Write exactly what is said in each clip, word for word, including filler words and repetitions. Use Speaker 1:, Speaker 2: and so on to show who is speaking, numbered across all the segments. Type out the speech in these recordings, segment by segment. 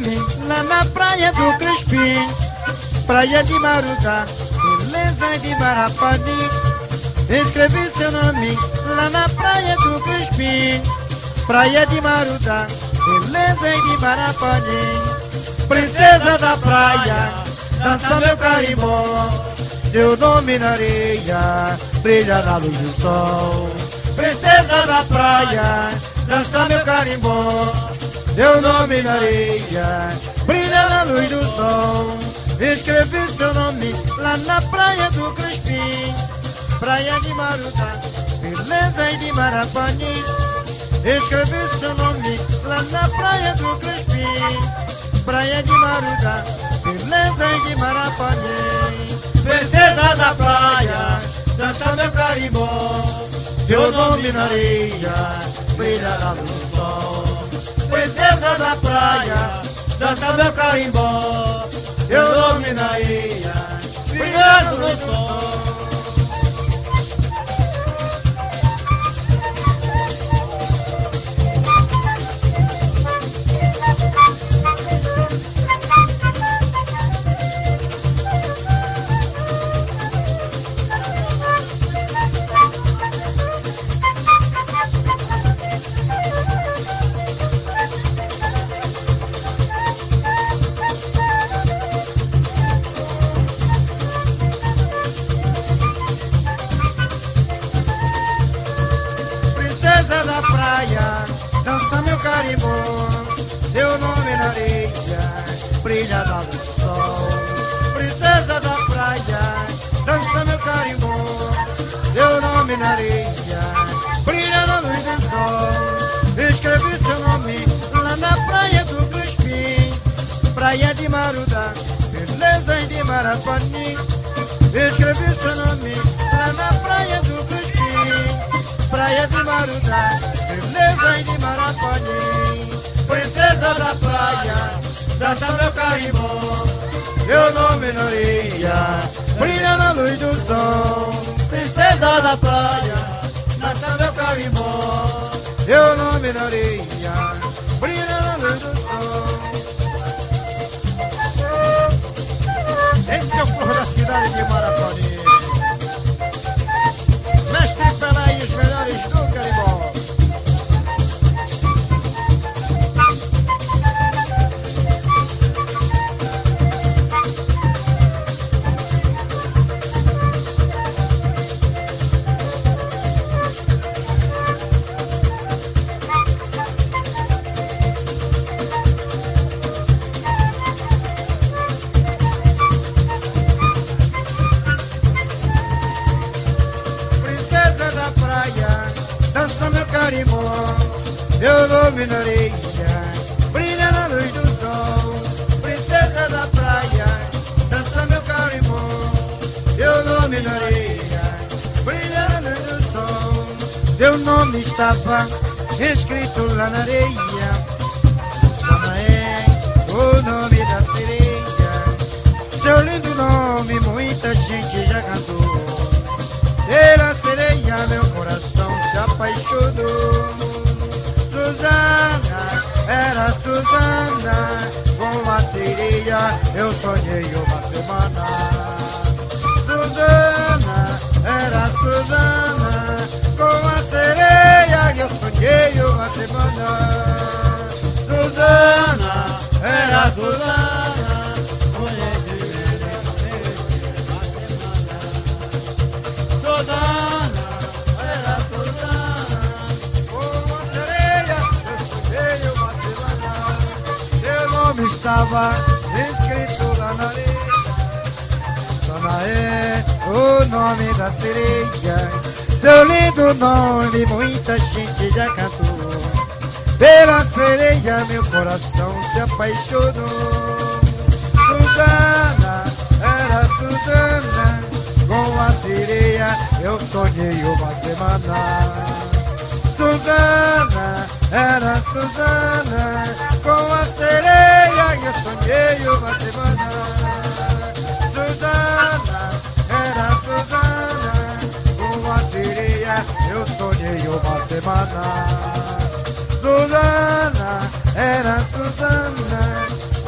Speaker 1: nome lá na praia do Crispim, praia de Marutá, beleza de Marapani. Escrevi seu nome lá na praia do Crispim, praia de Marutá, beleza de Marapani. Princesa da praia, dança meu carimbó, teu nome na areia, brilha na luz do sol. Princesa da praia, dança meu carimbó, teu nome na areia, brilha na luz do sol. Escrevi seu nome lá na praia do Crispim, praia de Marutá, beleza de Marapani. Escrevi seu nome lá na praia do Crispim, praia de Marutá, beleza de Marapani. Princesa da praia, dança meu carimbó, teu nome na areia, brilha na luz do sol. Princesa da praia, dança meu carimbó, teu nome na areia, brilha no sol. Dança meu carimbó, teu nome na areia, brilha na luz do sol. Princesa da praia, dança meu carimbó, teu nome na areia, brilha na luz do sol. Escrevi seu nome lá na praia do Crispim, praia de Marutá, beleza de Marapani. Escrevi seu nome lá na praia do Crispim, praia de Marutá, beleza de Marapani. Princesa da praia, dança meu carimbó, teu nome na areia, brilha na luz do sol. Princesa da praia, dança meu carimbó, teu nome na areia, brilha na luz do sol. Esse é o povo da cidade de Marapani. Mestre Pelé e os melhores do carimbó. Dança meu carimbó, teu nome na areia, brilha na luz do sol. Princesa da praia, dança meu carimbó, teu nome na areia, brilha na luz do sol. Teu nome estava escrito lá na areia, Susana é o nome da sereia. Seu lindo nome muita gente já cantou, pela sereia meu coração se apaixonou. Susana, era Susana, com a sereia eu sonhei uma semana. Susana, era Susana, com a sereia eu sonhei uma semana. Susana, era Susana, sonhei uma semana. Susana, era Susana, com a sereia eu sonhei uma semana. Teu nome estava escrito lá na areia, Susana é o nome da sereia. Teu lindo nome muita gente já cantou, pela sereia meu coração se apaixonou. Susana, era Susana, com a sereia eu sonhei uma semana. Susana, era Susana, com a sereia eu sonhei uma semana. Susana, era Susana, com a sereia eu sonhei uma semana. Susana, era Susana,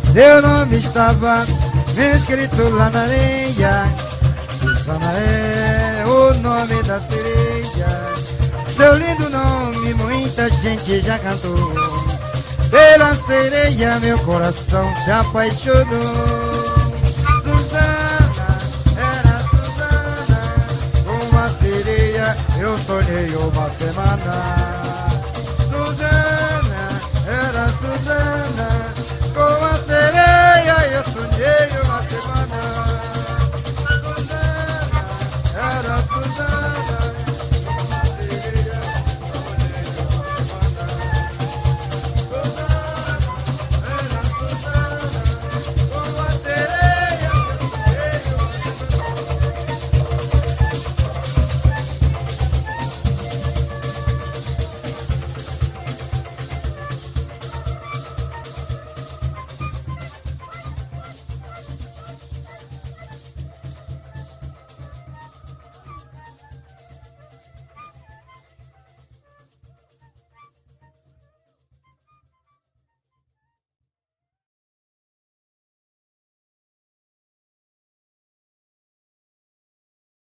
Speaker 1: Teu nome estava escrito lá na areia. Susana é o nome da sereia. Seu lindo nome muita gente já cantou. Pela sereia meu coração se apaixonou. Susana, era Susana, uma sereia eu sonhei uma semana. Susana.